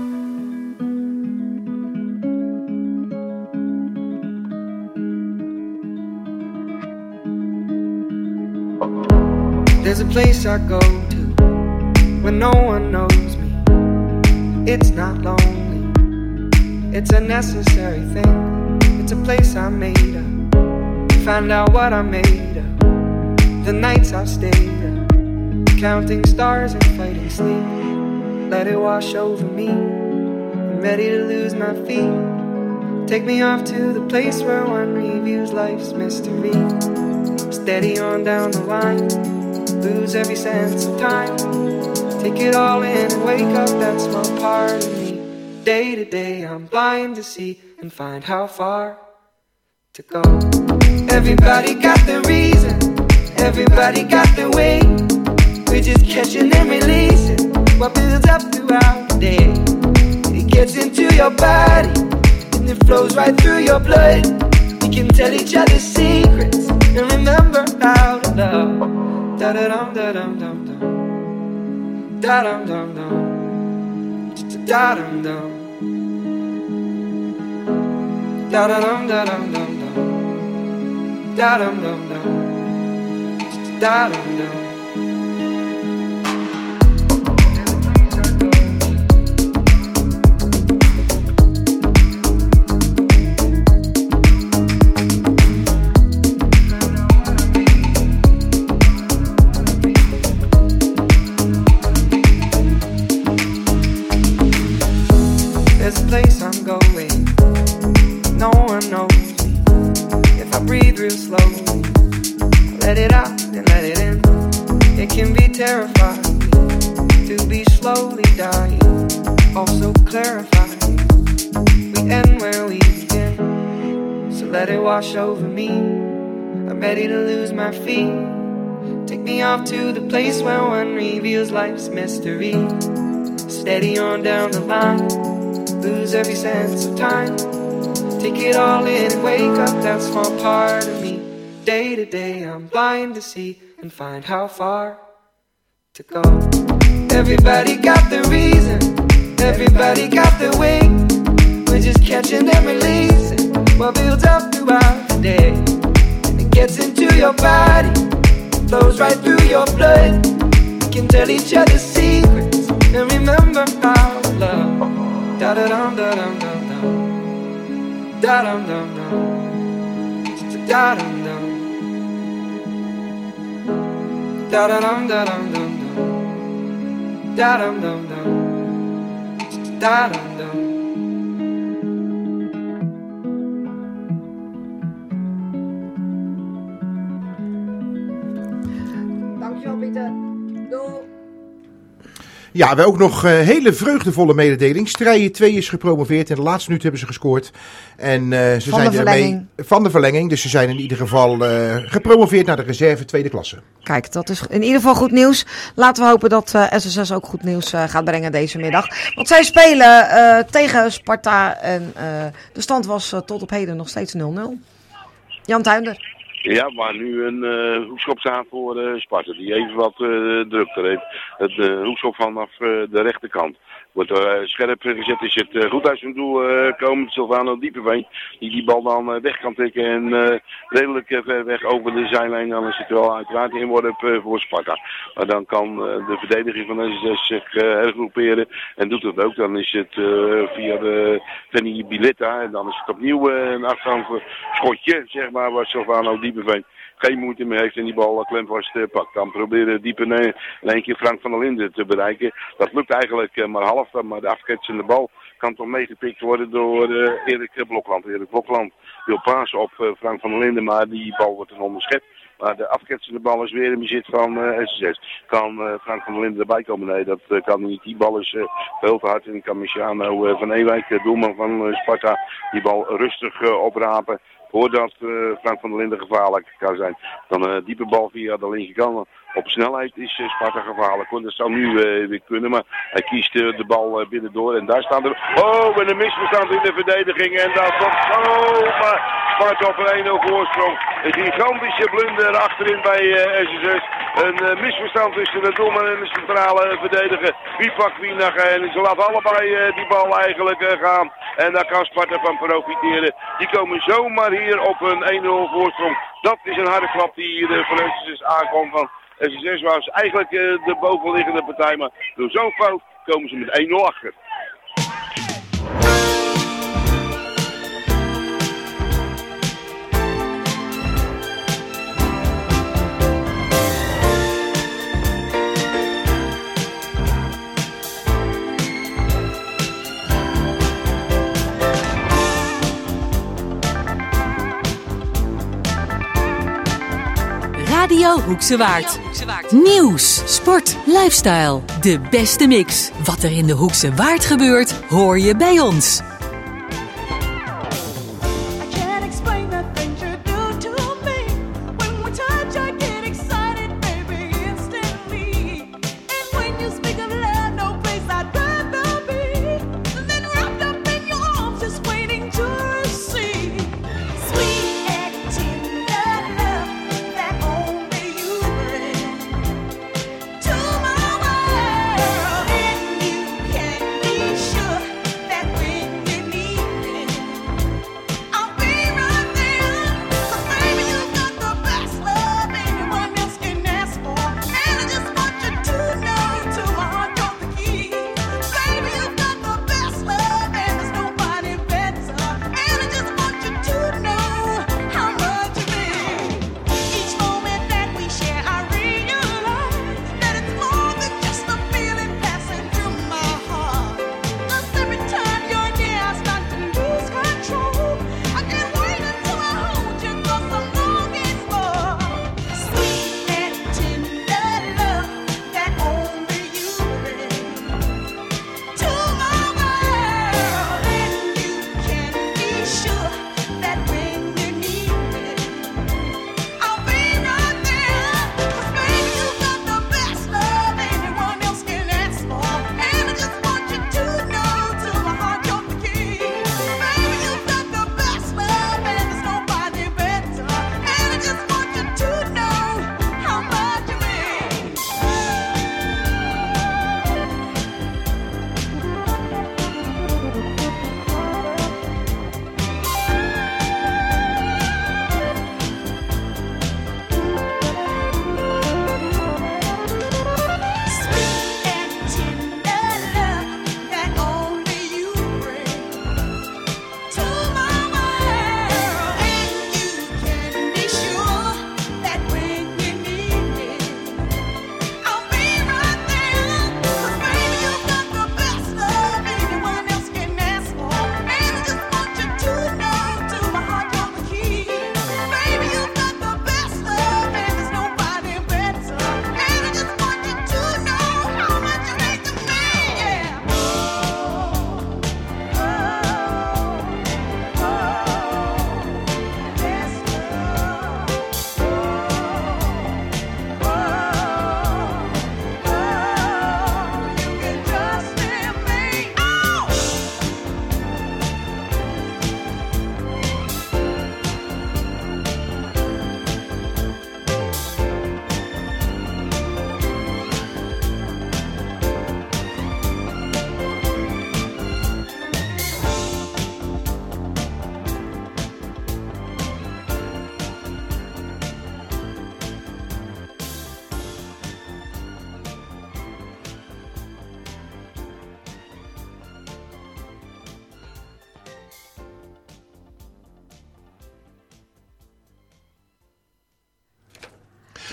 There's a place I go to when no one knows me. It's not lonely. It's a necessary thing. It's a place I made up. Find out what I made of. The nights I've stayed up, counting stars and fighting sleep. Let it wash over me. I'm ready to lose my feet. Take me off to the place where one reviews life's mystery. Steady on down the line, lose every sense of time. Take it all in and wake up that small part of me. Day to day I'm blind to see and find how far to go. Everybody got their reason, everybody got their way. We're just catching and releasing what builds up throughout the day. It gets into your body and it flows right through your blood. We can tell each other secrets and remember how to love. Da da dum da dum dum dum, da dum dum dum, da dum dum, da da dum da dum dum. Da dum dum dum, da dum dum. There's a place I'm going, no one knows me. If I breathe real slowly, let it out and let it in. It can be terrifying to be slowly dying, also clarifying. We end where we begin, so let it wash over me. I'm ready to lose my feet. Take me off to the place where one reveals life's mystery. Steady on down the line, lose every sense of time. Take it all in and wake up that small part of me. Day to day I'm blind to see and find how far to go. Everybody got their reason, everybody got their way. We're just catching and releasing what builds up throughout the day. And it gets into your body, flows right through your blood. We can tell each other secrets and remember how to love. Da da dum da dum dum dum, da dum dum dum, da dum dum, da da dum da dum dum dum, da dum dum dum, da dum dum. Dankjewel Pieter. Doei. Ja, we hebben ook nog uh, hele vreugdevolle mededeling. Strijen twee is gepromoveerd. In de laatste minuut hebben ze gescoord. En uh, ze van zijn de ermee verlenging. Van de verlenging. Dus ze zijn in ieder geval uh, gepromoveerd naar de reserve tweede klasse. Kijk, dat is in ieder geval goed nieuws. Laten we hopen dat uh, S S S ook goed nieuws uh, gaat brengen deze middag. Want zij spelen uh, tegen Sparta. En uh, de stand was uh, tot op heden nog steeds nul nul. Jan Tuinder. Ja, waar nu een uh, hoekschop staat voor uh, Sparta, die even wat uh, drukte heeft. Het uh, hoekschop vanaf uh, de rechterkant. Wordt uh, scherp gezet, is het uh, goed uit zijn doel uh, komen. Silvano Diepeveen, die die bal dan uh, weg kan tikken en uh, redelijk uh, ver weg over de zijlijn. Dan is het wel uiteraard inworp uh, voor Sparta. Maar dan kan uh, de verdediging van S S S zich uh, hergroeperen en doet het ook. Dan is het uh, via de Fanny Biletta en dan is het opnieuw uh, een afstand schotje, zeg maar, waar Silvano Diepeveen geen moeite meer heeft en die bal klemvast uh, pakt. Dan proberen Diepen uh, in één keer Frank van der Linden te bereiken. Dat lukt eigenlijk uh, maar half, maar de afketsende bal kan toch meegepikt worden door uh, Erik Blokland. Erik Blokland wil pasen op uh, Frank van der Linden, maar die bal wordt dan onderschept. Maar de afketsende bal is weer in bezit van uh, S S S. Kan uh, Frank van der Linden erbij komen? Nee, dat uh, kan niet. Die bal is uh, veel te hard en kan Michiano uh, van Ewijk, de doelman van uh, Sparta, die bal rustig uh, oprapen. Voordat uh, Frank van der Linden gevaarlijk kan zijn. Dan een uh, diepe bal via de linkerkant. Op snelheid is uh, Sparta gevaarlijk. Dat zou nu uh, weer kunnen, maar hij kiest uh, de bal uh, binnendoor. En daar staat er... Oh, met een misverstand in de verdediging. En dat wordt zomaar Sparta op een één nul voorsprong. Een gigantische blunder achterin bij uh, S S S. Een uh, misverstand tussen de doelman en de centrale uh, verdediger. Wie pakt wie naar en ze laten allebei uh, die bal eigenlijk uh, gaan. En daar kan Sparta van profiteren. Die komen zomaar hier op een één nul voorsprong. Dat is een harde klap die hier uh, van S S S aankomt. Van S S S was eigenlijk uh, de bovenliggende partij, maar door zo'n fout komen ze met één nul achter. Radio Hoekse Waard. Nieuws, sport, lifestyle. De beste mix. Wat er in de Hoekse Waard gebeurt, hoor je bij ons. Sure that when you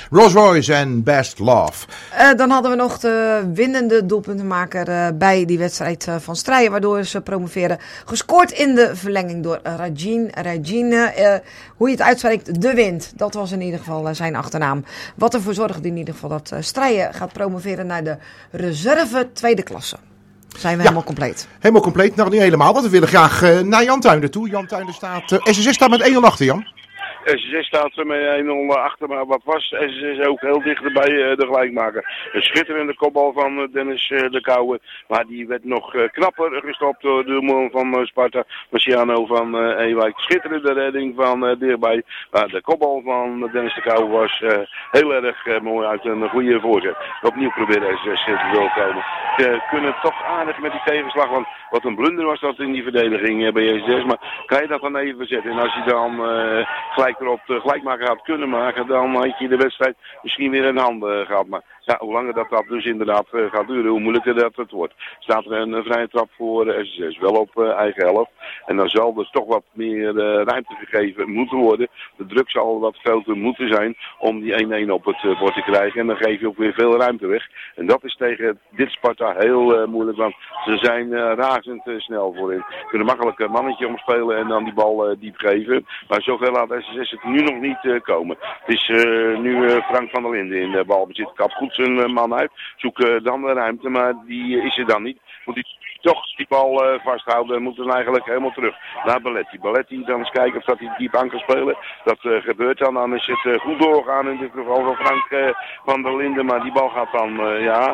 Rolls Royce en Best Love. Uh, dan hadden we nog de winnende doelpuntenmaker uh, bij die wedstrijd uh, van Strijen, waardoor ze promoveren. Gescoord in de verlenging door Rajin, Rajine. Uh, hoe je het uitspreekt, De Wind. Dat was in ieder geval uh, zijn achternaam. Wat ervoor zorgde in ieder geval dat uh, Strijen gaat promoveren naar de reserve tweede klasse. Zijn we ja, helemaal compleet? Helemaal compleet. Nog niet helemaal, want we willen graag uh, naar Jan Tuinder toe. Jan Tuinder staat... Uh, S S S staat met één nul achter, Jan. S S S staat met één nul achter, maar wat was S S S ook heel dicht bij uh, de gelijkmaker. Een schitterende kopbal van uh, Dennis uh, de Kouwe, maar die werd nog uh, knapper gestopt door de man van uh, Sparta, Marciano van uh, Ewijk. Schitterende redding van uh, dichtbij. Maar de kopbal van Dennis de Kouwe was uh, heel erg uh, mooi uit een goede voorzet. Opnieuw proberen S S S te doorkomen. Ze kunnen toch aardig met die tegenslag, want wat een blunder was dat in die verdediging uh, bij S S S. Maar kan je dat dan even verzetten? En als je dan uh, gelijk erop de gelijkmaker had kunnen maken, dan had je de wedstrijd misschien weer in handen gehad. Maar ja, hoe langer dat, dat dus inderdaad uh, gaat duren, hoe moeilijker dat het wordt. Staat er een uh, vrije trap voor uh, S S S, wel op uh, eigen helft. En dan zal er toch wat meer uh, ruimte gegeven moeten worden. De druk zal wat groter moeten zijn om die één één op het uh, bord te krijgen. En dan geef je ook weer veel ruimte weg. En dat is tegen dit Sparta heel uh, moeilijk, want ze zijn uh, razend uh, snel voorin. Ze kunnen makkelijk een mannetje omspelen en dan die bal uh, diep geven. Maar zoveel laat S S S het nu nog niet uh, komen. Het is uh, nu uh, Frank van der Linden in de balbezit. Kap goed zijn uh, man uit. Zoek uh, dan de ruimte, maar die uh, is er dan niet. Moet die toch die bal uh, vasthouden, moet dan eigenlijk helemaal terug naar Balletti. Balletti dan eens kijken of dat hij diep aan kan spelen. Dat uh, gebeurt dan, dan is het uh, goed doorgaan in dit geval van Frank uh, van der Linden. Maar die bal gaat dan uh, ja,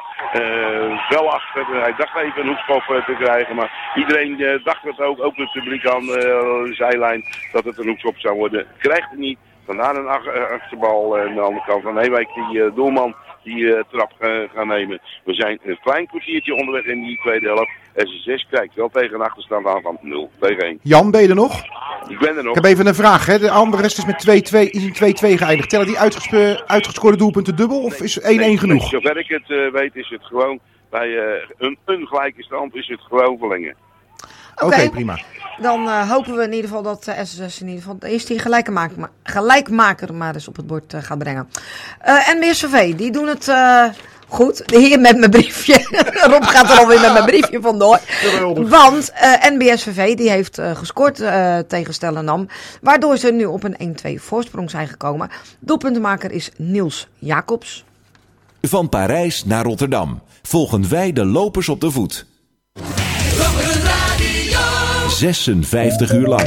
uh, wel achter. Hij dacht even een hoekschop uh, te krijgen, maar iedereen uh, dacht het ook, ook het publiek aan uh, de zijlijn, dat het een hoekschop zou worden. Krijgt het niet. Vandaar een ach- achterbal uh, aan de andere kant van Ewijk, die uh, doelman die uh, trap uh, gaan nemen. We zijn een klein kwartiertje onderweg in die tweede helft. S S S kijkt wel tegen een achterstand aan van nul tegen één. Jan, ben je er nog? Ik ben er nog. Ik heb even een vraag. Hè. De andere rest is met twee twee, is in twee twee geëindigd. Tellen die uitgespe- uitgescoorde doelpunten dubbel of is één één nee, genoeg? Nee, zover ik het uh, weet is het gewoon bij uh, een, een gelijke stand is het gewoon verlengen. Oké, okay, okay, prima. Dan uh, hopen we in ieder geval dat uh, S S S in ieder geval eerst die gelijkmaker, ma- gelijkmaker maar eens op het bord uh, gaat brengen. Uh, en B S V, die doen het uh, goed. Hier met mijn briefje. Rob gaat er alweer met mijn briefje vandoor. Want uh, N B S V V die heeft uh, gescoord uh, tegen Stellendam, waardoor ze nu op een één twee voorsprong zijn gekomen. Doelpuntenmaker is Niels Jacobs. Van Parijs naar Rotterdam volgen wij de lopers op de voet. zesenvijftig uur lang.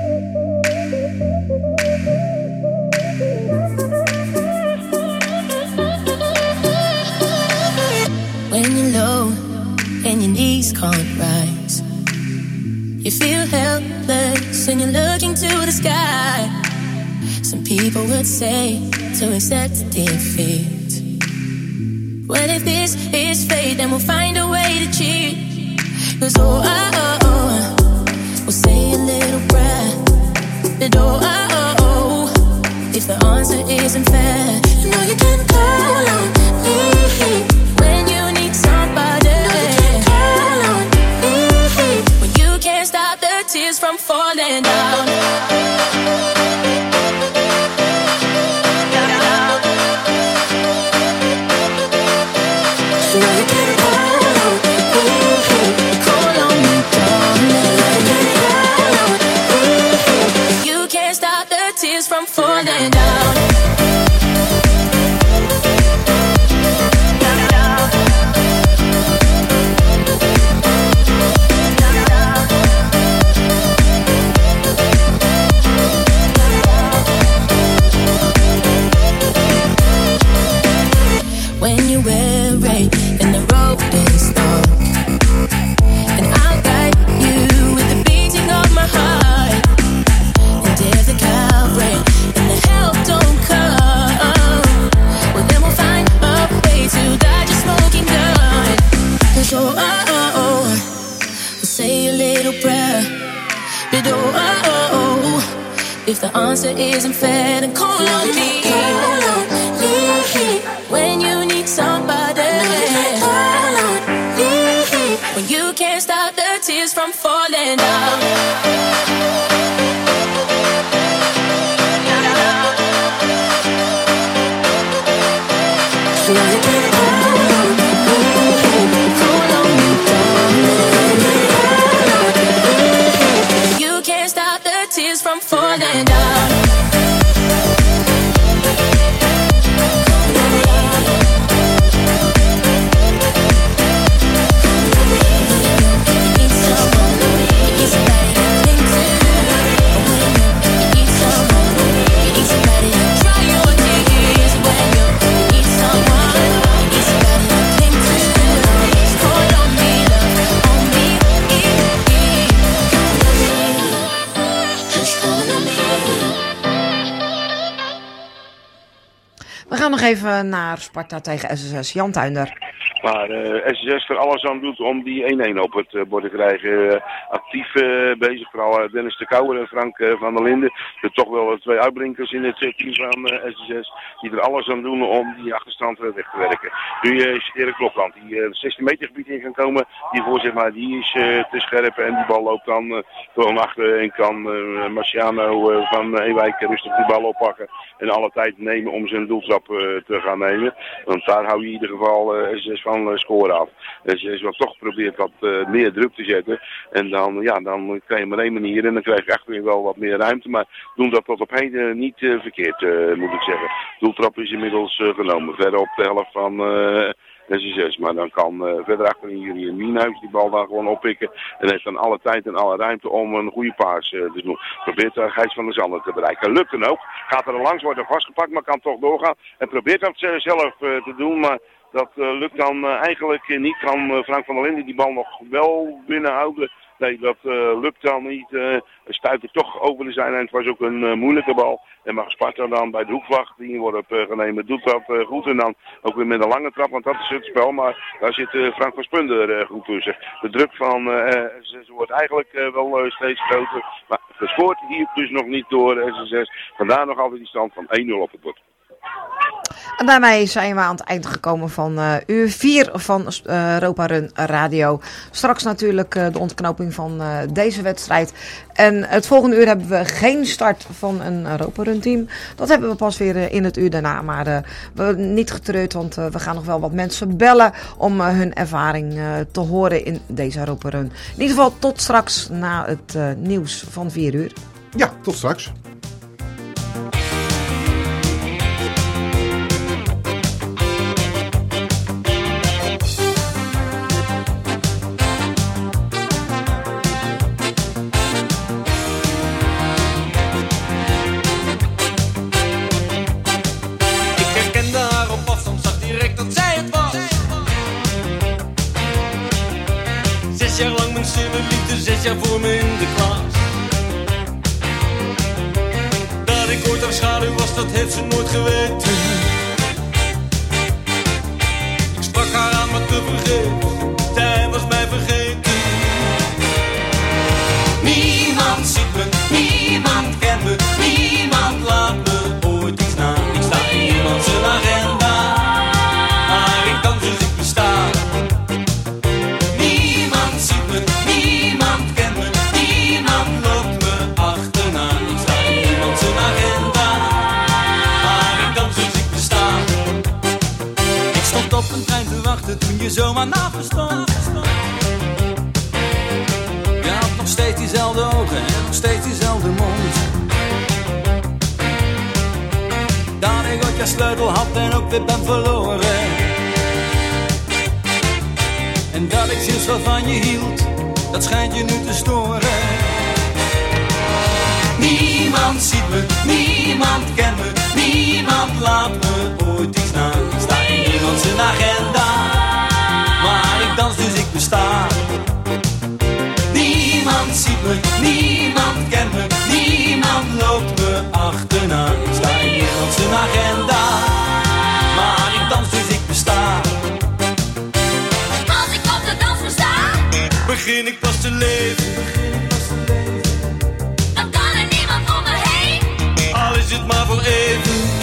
When you're low and your knees can't rise, you feel helpless and you're looking to the sky. Some people would say to accept defeat. Well, if this is fate, then we'll find a way to cheat. 'Cause oh, oh, oh, oh, we'll say a little prayer. But oh, oh, oh, if the answer isn't fair, you know you can call on me when you need somebody. You can call on me when you can't stop the tears from falling down. You know you can call on me, call on me, darling. You can't stop the tears from falling down. When you're weary and the road is dark, and I'll guide you with the beating of my heart. And if the Calvary and the help don't come, well then we'll find a way to dodge a smoking gun. 'Cause oh, oh, oh, oh, we'll say a little prayer. But oh, oh, oh, oh, if the answer isn't fair, then call on me. Call on me when you need somebody. Call on me when you can't stop the tears from falling down. You can't stop the tears from falling down. We gaan nog even naar Sparta tegen S S S. Jan Tuinder. Maar uh, S S S er alles aan doet om die één-één op het uh, bord te krijgen. Uh, actief uh, bezig, vooral uh, Dennis de Kouwer en Frank uh, van der Linden. Er toch wel twee uitblinkers in het uh, team van uh, S S S. Die er alles aan doen om die achterstand uh, weg te werken. Nu uh, is Erik Klopland die uh, zestien meter gebied in kan komen. Die voorzet maar, die is uh, te scherp en die bal loopt dan uh, gewoon achter. En kan uh, Marciano uh, van Ewijk rustig die bal oppakken. En alle tijd nemen om zijn doeltrap uh, te gaan nemen. Want daar hou je in ieder geval uh, S S S van uh, scoren af. S S S wat toch probeert wat uh, meer druk te zetten. En dan, ja, dan krijg je maar één manier. En dan krijg je achterin wel wat meer ruimte. Maar doen dat tot op heden niet uh, verkeerd, uh, moet ik zeggen. Doeltrap is inmiddels uh, genomen. Verder op de helft van uh, S S S. Maar dan kan uh, verder achterin Julian Mienhuis die bal dan gewoon oppikken. En heeft dan alle tijd en alle ruimte om een goede paas uh, te doen. Probeert uh, Gijs van der Zanden te bereiken. Lukt dan ook. Gaat er langs, wordt er vastgepakt, maar kan toch doorgaan. En probeert dat uh, zelf uh, te doen, maar dat uh, lukt dan uh, eigenlijk uh, niet. Kan uh, Frank van der Linden die bal nog wel binnenhouden. Nee, dat uh, lukt dan niet. Uh, stuit er toch over de zijlijn. Het was ook een uh, moeilijke bal. En mag Sparta dan bij de hoekvlag die wordt op uh, genomen. Doet dat uh, goed. En dan ook weer met een lange trap. Want dat is het spel. Maar daar zit uh, Frank van Spunder uh, goed tussen. De druk van uh, S S S wordt eigenlijk uh, wel uh, steeds groter. Maar gescoord hier dus nog niet door S S S. Vandaar nog altijd die stand van één nul op het bord. En daarmee zijn we aan het eind gekomen van uh, uur vier van uh, Europa Run Radio. Straks natuurlijk uh, de ontknoping van uh, deze wedstrijd. En het volgende uur hebben we geen start van een Europa Run team. Dat hebben we pas weer uh, in het uur daarna. Maar uh, we niet getreurd, want uh, we gaan nog wel wat mensen bellen om uh, hun ervaring uh, te horen in deze Europa Run. In ieder geval tot straks na het uh, nieuws van vier uur. Ja, tot straks. Zes jaar lang mijn slimme liefde, zes jaar voor me in de klas. Dat ik ooit haar schaduw was, dat heeft ze nooit geweten. Ik sprak haar aan, maar te vergeefs, zij was mij vergeten. Niemand ziet me, niemand kent me, niemand laat me ooit iets na. Ik sta in niemand zijn agenda, maar ik kan dus ik besta. Niemand kent me, niemand loopt me achterna. Ik sta in niemand zijn agenda, maar ik dans dus ik besta. Ik stond op een trein te wachten toen je zomaar naast me stond. Je had nog steeds diezelfde ogen en nog steeds diezelfde mond. Dat ik ooit je sleutel had en ook weer ben verloren. En dat ik zielsveel van je hield, dat schijnt je nu te storen. Niemand ziet me, niemand kent me, niemand laat me ooit iets na. Ik sta in niemand zijn agenda, maar ik dans dus ik besta. Niemand ziet me, niemand kent me, niemand loopt me achterna. Ik sta in niemand zijn agenda, maar ik dans dus ik besta. Begin ik pas te leven, dan kan er niemand om me heen. Al is het maar voor even.